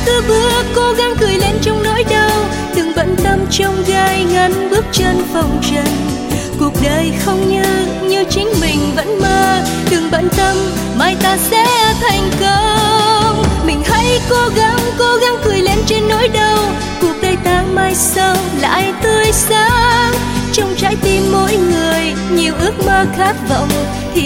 cứ bước cố gắng cười lên trong nỗi đau, đừng bận tâm trong gai ngắn bước chân phong trần. Cuộc đời không như chính mình vẫn mơ, đừng bận tâm mai ta sẽ thành công. Mình hãy cố gắng cười lên trên nỗi đau, cuộc đời ta mai sau lại tươi sáng. Trong trái tim mỗi người nhiều ước mơ khát vọng thì